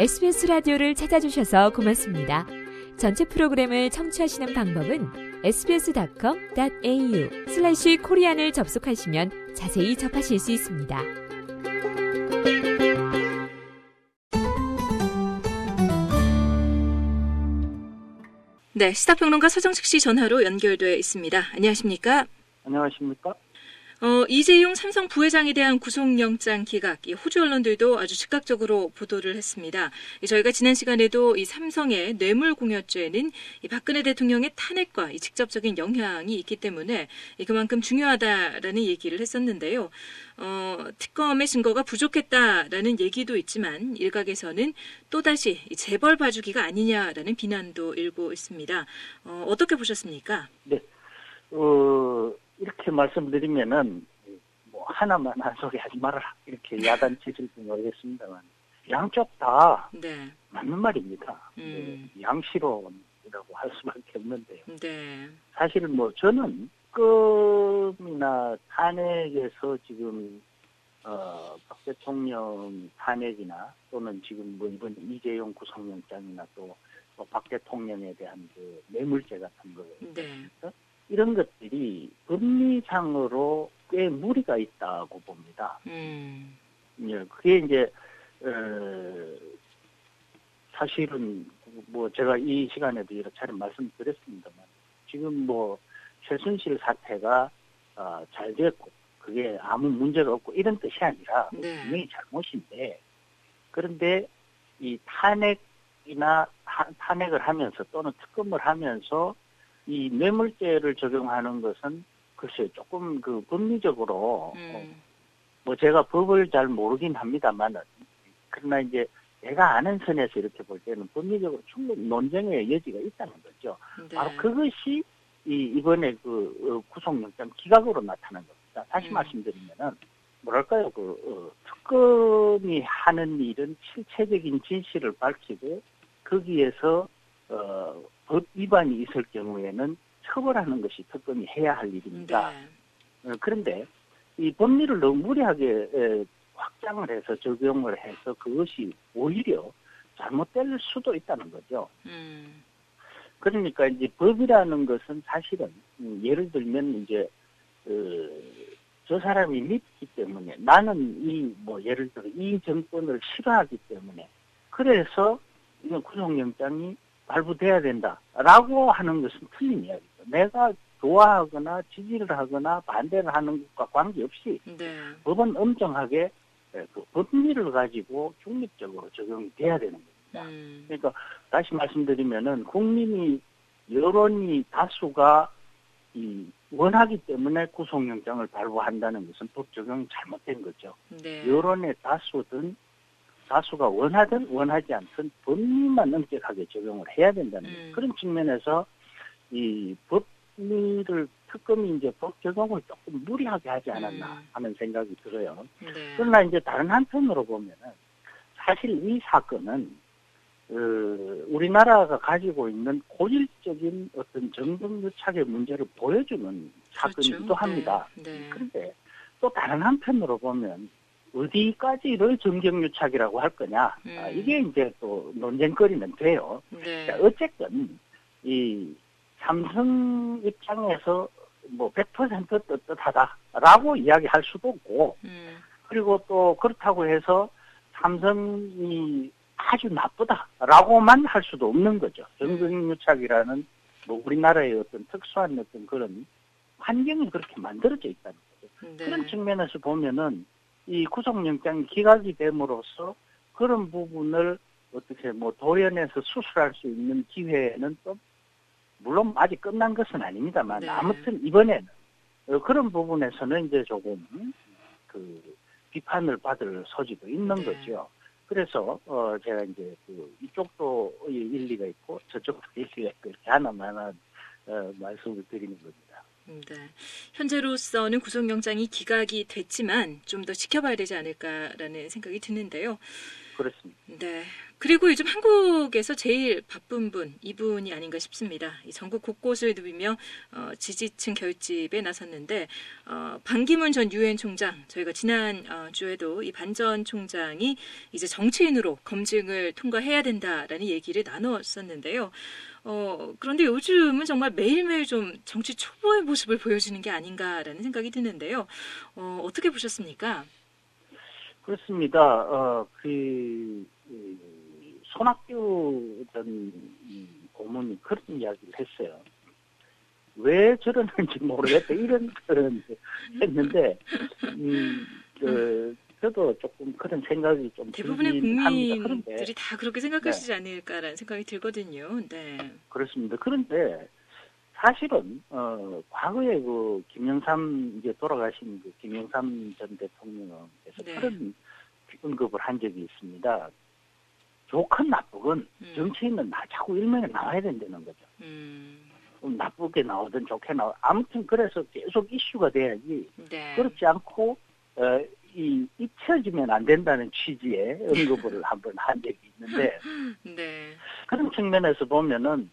SBS 라디오를 찾아주셔서 고맙습니다. 전체 프로그램을 청취하시는 방법은 sbs.com.au/korean을 접속하시면 자세히 접하실 수 있습니다. 네, 시사평론가 서정식 씨 전화로 연결되어 있습니다. 안녕하십니까? 안녕하십니까? 이재용 삼성 부회장에 대한 구속영장 기각, 호주 언론들도 아주 즉각적으로 보도를 했습니다. 저희가 지난 시간에도 이 삼성의 뇌물공여죄는 이 박근혜 대통령의 탄핵과 이 직접적인 영향이 있기 때문에 그만큼 중요하다라는 얘기를 했었는데요. 특검의 증거가 부족했다라는 얘기도 있지만 일각에서는 또다시 이 재벌 봐주기가 아니냐라는 비난도 일고 있습니다. 어떻게 보셨습니까? 네. 이렇게 말씀드리면은, 하나만 한 소리 하지 말아라. 이렇게 야단치실지 모르겠습니다만, 양쪽 다 네. 맞는 말입니다. 양시론이라고 할 수밖에 없는데요. 네. 사실 저는 특검이나 탄핵에서 지금, 박 대통령 탄핵이나 또는 지금 이번 이재용 구속영장이나 또 박 대통령에 대한 그 뇌물죄 같은 거. 네. 이런 것들이 법리상으로 꽤 무리가 있다고 봅니다. 예, 그게 이제 사실은 제가 이 시간에도 여러 차례 말씀드렸습니다만 지금 최순실 사태가 잘 됐고 그게 아무 문제가 없고 이런 뜻이 아니라 분명히 잘못인데 그런데 이 탄핵을 하면서 또는 특검을 하면서 이 뇌물죄를 적용하는 것은 글쎄요 조금 그 법리적으로 제가 법을 잘 모르긴 합니다만은 그러나 이제 내가 아는 선에서 이렇게 볼 때는 법리적으로 충분히 논쟁의 여지가 있다는 거죠. 네. 바로 그것이 이번에 그 구속영장 기각으로 나타난 겁니다. 다시 말씀드리면은 특검이 하는 일은 실체적인 진실을 밝히고 거기에서 법 위반이 있을 경우에는 처벌하는 것이 특검이 해야 할 일입니다. 네. 그런데 이 법리를 너무 무리하게 확장을 해서 적용을 해서 그것이 오히려 잘못될 수도 있다는 거죠. 그러니까 이제 법이라는 것은 사실은 예를 들면 이제 저 사람이 믿기 때문에 나는 예를 들어 이 정권을 싫어하기 때문에 그래서 이건 구속영장이 발부돼야 된다라고 하는 것은 틀린 이야기죠. 내가 좋아하거나 지지를 하거나 반대를 하는 것과 관계없이 법은 엄정하게 그 법리를 가지고 중립적으로 적용이 돼야 되는 겁니다. 그러니까 다시 말씀드리면은 국민이 여론이 다수가 원하기 때문에 구속영장을 발부한다는 것은 법 적용이 잘못된 거죠. 네. 여론의 다수가 원하든 원하지 않든 법리만 엄격하게 적용을 해야 된다는 그런 측면에서 이 법리를 특검이 이제 법 적용을 조금 무리하게 하지 않았나 하는 생각이 들어요. 네. 그러나 이제 다른 한편으로 보면은 사실 이 사건은 우리나라가 가지고 있는 고질적인 어떤 정경유착의 문제를 보여주는 사건이기도 합니다. 네. 그런데 또 다른 한편으로 보면 어디까지를 정경유착이라고 할 거냐. 이게 이제 또 논쟁거리는 돼요. 네. 어쨌든 이 삼성 입장에서 100% 떳떳하다라고 이야기할 수도 없고 그리고 또 그렇다고 해서 삼성이 아주 나쁘다라고만 할 수도 없는 거죠. 정경유착이라는 우리나라의 어떤 특수한 어떤 그런 환경이 그렇게 만들어져 있다는 거죠. 네. 그런 측면에서 보면은 이 구속영장이 기각이 됨으로써 그런 부분을 어떻게 도연해서 수술할 수 있는 기회는 또 물론 아직 끝난 것은 아닙니다만 네. 아무튼 이번에는 그런 부분에서는 이제 조금 비판을 받을 소지도 있는 네. 거죠. 그래서 제가 이제 이쪽도 일리가 있고 저쪽도 일리가 있고 이렇게 하나만 말씀을 드리는 겁니다. 네. 현재로서는 구속영장이 기각이 됐지만 좀 더 지켜봐야 되지 않을까라는 생각이 드는데요. 그렇습니다. 네. 그리고 요즘 한국에서 제일 바쁜 분, 이분이 아닌가 싶습니다. 이 전국 곳곳을 누비며 지지층 결집에 나섰는데 반기문 전 유엔 총장, 저희가 지난 주에도 이 반 전 총장이 이제 정치인으로 검증을 통과해야 된다라는 얘기를 나눴었는데요. 그런데 요즘은 정말 매일매일 좀 정치 초보의 모습을 보여주는 게 아닌가라는 생각이 드는데요. 어떻게 보셨습니까? 그렇습니다. 손학규 전 고문이 그런 이야기를 했어요. 왜 저러는지 모르겠다. 이런 그런 했는데, 저도 조금 그런 생각이 좀 대부분의 들긴 합니다. 국민들이 그런데, 다 그렇게 생각하시지 않을까라는 생각이 들거든요. 네. 그렇습니다. 그런데, 사실은, 과거에 김영삼, 이제 돌아가신 김영삼 전 대통령께서 네. 그런 언급을 한 적이 있습니다. 좋건 나쁘건 정치인은 자꾸 일면에 나와야 된다는 거죠. 나쁘게 나오든 좋게 아무튼 그래서 계속 이슈가 돼야지. 네. 그렇지 않고 잊혀지면 안 된다는 취지의 언급을 한번 한 적이 있는데 네. 그런 측면에서 보면은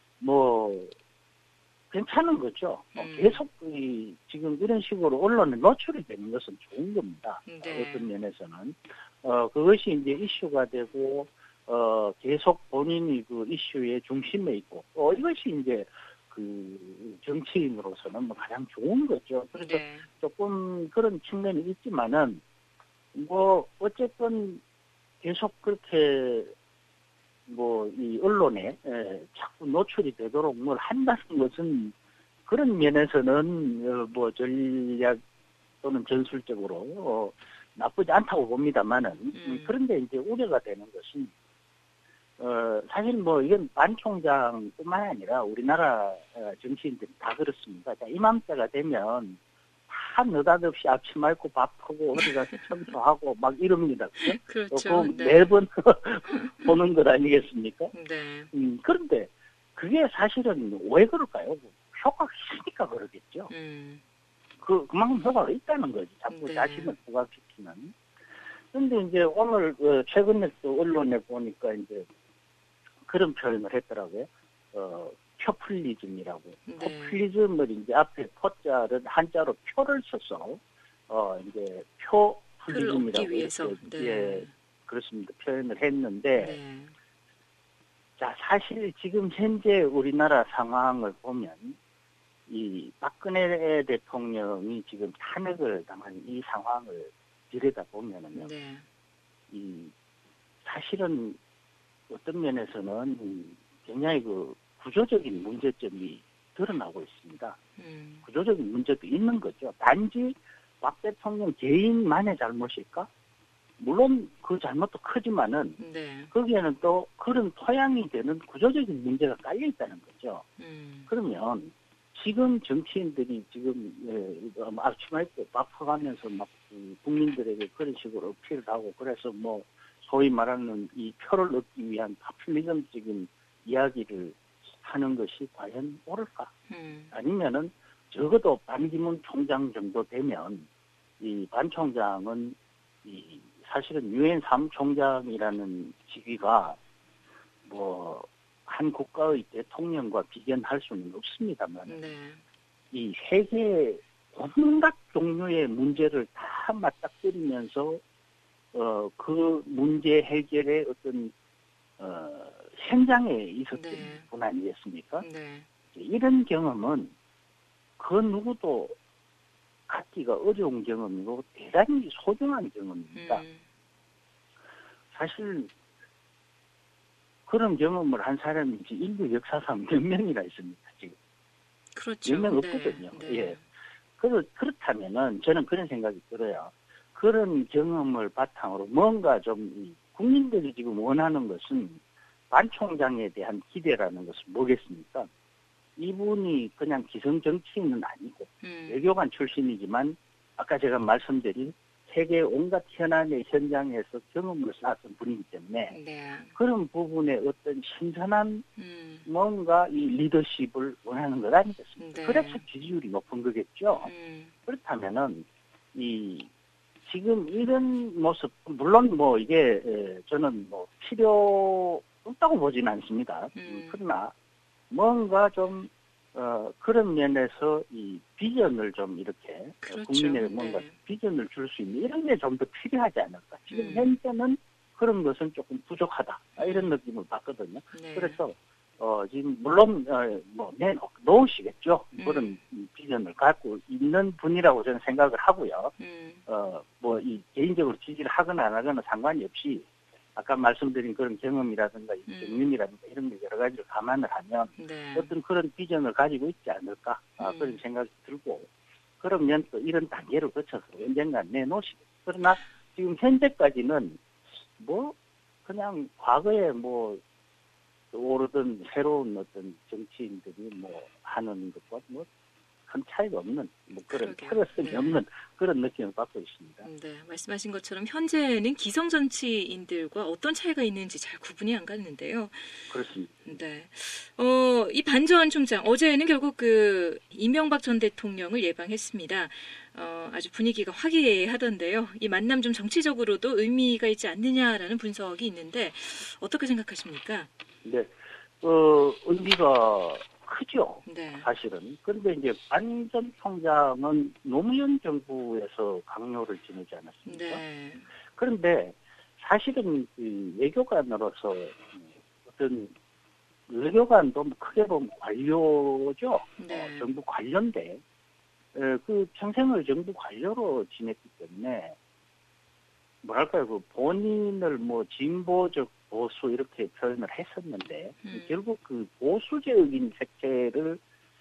괜찮은 거죠. 계속 지금 이런 식으로 언론에 노출이 되는 것은 좋은 겁니다. 네. 어떤 면에서는 그것이 이제 이슈가 되고 계속 본인이 그 이슈의 중심에 있고 이것이 이제 그 정치인으로서는 가장 좋은 거죠. 그래서 네. 조금 그런 측면이 있지만은 어쨌든 계속 그렇게 이 언론에 자꾸 노출이 되도록 뭘 한다는 것은 그런 면에서는 전략 또는 전술적으로 나쁘지 않다고 봅니다만은 그런데 이제 우려가 되는 것은 사실 이건 반 총장뿐만 아니라 우리나라 정치인들이 다 그렇습니다. 자, 이맘때가 되면 다 느닷없이 앞치마 입고 밥하고 어디 가서 청소하고 막 이럽니다. 그렇죠. 네. 매번 보는 것 아니겠습니까? 네. 그런데 그게 사실은 왜 그럴까요? 효과가 있으니까 그러겠죠. 그만큼 효과가 있다는 거지. 자꾸 네. 자신을 부각시키는. 그런데 이제 오늘 최근에 또 언론에 보니까 이제 그런 표현을 했더라고요. 표퓰리즘이라고. 네. 포퓰리즘을 이제 앞에 포자를 한자로 표를 써서 이제 표를 얻기 표퓰리즘이라고 위해서. 이렇게 네. 예, 그렇습니다. 표현을 했는데 네. 자, 사실 지금 현재 우리나라 상황을 보면 이 박근혜 대통령이 지금 탄핵을 당한 이 상황을 들여다보면은요. 네. 사실은 어떤 면에서는 굉장히 구조적인 문제점이 드러나고 있습니다. 구조적인 문제도 있는 거죠. 단지 박 대통령 개인만의 잘못일까? 물론 그 잘못도 크지만은 네. 거기에는 또 그런 토양이 되는 구조적인 문제가 깔려 있다는 거죠. 그러면 지금 정치인들이 지금 앞치마 입고 밥퍼가면서 막 국민들에게 그런 식으로 어필을 하고 그래서 소위 말하는 이 표를 얻기 위한 파퓰리즘적인 이야기를 하는 것이 과연 옳을까? 아니면은 적어도 반기문 총장 정도 되면 이 반 총장은 사실은 유엔 사무총장이라는 직위가 한 국가의 대통령과 비견할 수는 없습니다만 네. 이 세계 온갖 종류의 문제를 다 맞닥뜨리면서 그 문제 해결의 어떤 현장에 있었던 네. 분 아니겠습니까? 네. 이런 경험은 그 누구도 갖기가 어려운 경험이고 대단히 소중한 경험입니다. 사실 그런 경험을 한 사람이 인류 역사상 몇 명이나 있습니까, 지금? 그렇죠. 몇 명 없거든요. 네. 예. 그렇다면은 저는 그런 생각이 들어요. 그런 경험을 바탕으로 뭔가 좀 국민들이 지금 원하는 것은 반 총장에 대한 기대라는 것은 뭐겠습니까? 이분이 그냥 기성 정치인은 아니고 외교관 출신이지만 아까 제가 말씀드린 세계 온갖 현안의 현장에서 경험을 쌓았던 분이기 때문에 네. 그런 부분에 어떤 신선한 뭔가 이 리더십을 원하는 것 아니겠습니까? 네. 그래서 지지율이 높은 거겠죠. 그렇다면은 지금 이런 모습, 물론 뭐 이게 저는 뭐 필요 없다고 보지는 않습니다. 그러나 뭔가 좀 그런 면에서 이 비전을 좀 이렇게 그렇죠. 국민에게 뭔가 네. 비전을 줄 수 있는 이런 게 좀 더 필요하지 않을까. 지금 현재는 그런 것은 조금 부족하다. 이런 느낌을 받거든요. 네. 그래서 지금 물론 뭐 내놓으시겠죠. 그런 비전을 갖고 있는 분이라고 저는 생각을 하고요. 뭐 이 개인적으로 지지를 하거나 안 하거나 상관이 없이 아까 말씀드린 그런 경험이라든가 경륜이라든가 이런 게 여러 가지를 감안을 하면 네. 어떤 그런 비전을 가지고 있지 않을까 그런 생각이 들고 그러면 또 이런 단계를 거쳐서 언젠간 내놓으시고 그러나 지금 현재까지는 뭐 그냥 과거에 뭐 오르던 새로운 어떤 정치인들이 뭐 하는 것과 뭐 큰 차이가 없는 뭐 그런 특별성이 네. 없는 그런 느낌을 받고 있습니다. 네, 말씀하신 것처럼 현재는 기성 정치인들과 어떤 차이가 있는지 잘 구분이 안 갔는데요. 그렇습니다. 네, 이 반전 총장 어제는 결국 그 이명박 전 대통령을 예방했습니다. 아주 분위기가 화기애애하던데요. 이 만남 좀 정치적으로도 의미가 있지 않느냐라는 분석이 있는데 어떻게 생각하십니까? 네, 의미가 크죠. 네. 사실은. 그런데 이제 반 전 총장은 노무현 정부에서 강요를 지내지 않았습니까? 네. 그런데 사실은 그 외교관으로서 어떤 외교관도 크게 보면 관료죠. 네. 정부 관료인데 그 평생을 정부 관료로 지냈기 때문에 뭐랄까요, 그 본인을 뭐 진보적 보수 이렇게 표현을 했었는데 결국 그 보수적인 색채를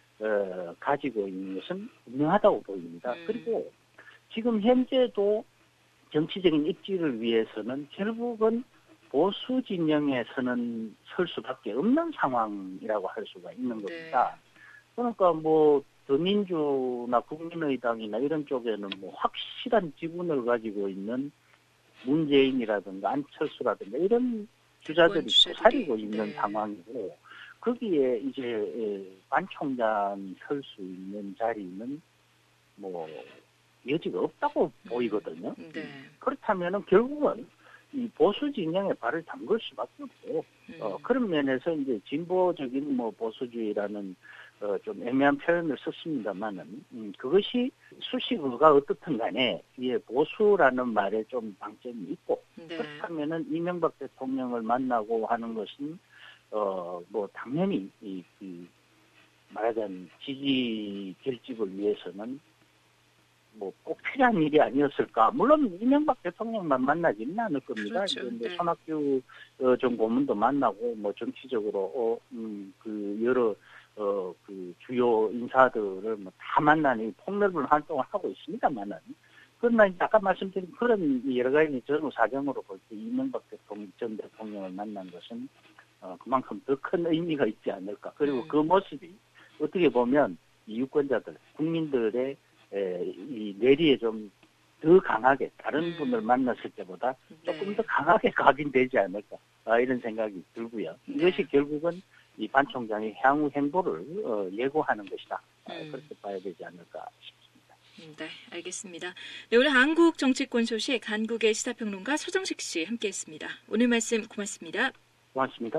가지고 있는 것은 분명하다고 보입니다. 그리고 지금 현재도 정치적인 입지를 위해서는 결국은 보수 진영에서는 설 수밖에 없는 상황이라고 할 수가 있는 겁니다. 그러니까 뭐 더민주나 국민의당이나 이런 쪽에는 뭐 확실한 지분을 가지고 있는 문재인이라든가 안철수라든가 이런 주자들이 사리고 있는 상황이고 거기에 이제 반 총장이 설 수 있는 자리는 뭐 여지가 없다고 보이거든요. 그렇다면은 결국은 이 보수 진영에 발을 담글 수밖에 없고 그런 면에서 이제 진보적인 뭐 보수주의라는 좀 애매한 표현을 썼습니다만은 그것이 수식어가 어떻든 간에 이게 보수라는 말에 좀 방점이 있고 그렇다면은 이명박 대통령을 만나고 하는 것은 뭐 당연히 그 말하자면 지지 결집을 위해서는 뭐 꼭 필요한 일이 아니었을까. 물론 이명박 대통령만 만나지는 않을 겁니다. 그렇죠. 이제 손학규 전 고문도 만나고 뭐 정치적으로 그 여러 그 주요 인사들을 뭐 다 만나니 폭넓은 활동을 하고 있습니다만은 그러나 아까 말씀드린 그런 여러 가지 전후 사정으로 볼 때 이명박 전 대통령을 만난 것은 그만큼 더 큰 의미가 있지 않을까. 그리고 그 모습이 어떻게 보면 이 유권자들, 국민들의 이 뇌리에 좀 더 강하게 다른 분을 만났을 때보다 조금 더 강하게 각인되지 않을까 이런 생각이 들고요. 이것이 결국은 이 반 총장의 향후 행보를 예고하는 것이다. 그렇게 봐야 되지 않을까 싶습니다. 네, 알겠습니다. 네, 오늘 한국 정치권 소식 한국의 시사평론가 서정식 씨 함께했습니다. 오늘 말씀 고맙습니다. 고맙습니다.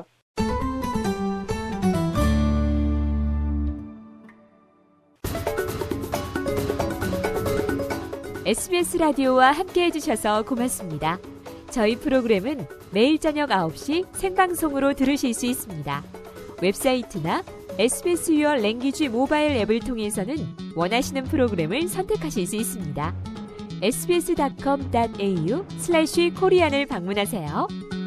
SBS 라디오와 함께해 주셔서 고맙습니다. 저희 프로그램은 매일 저녁 9시 생방송으로 들으실 수 있습니다. 웹사이트나 SBS Your Language 모바일 앱을 통해서는 원하시는 프로그램을 선택하실 수 있습니다. sbs.com.au/korean을 방문하세요.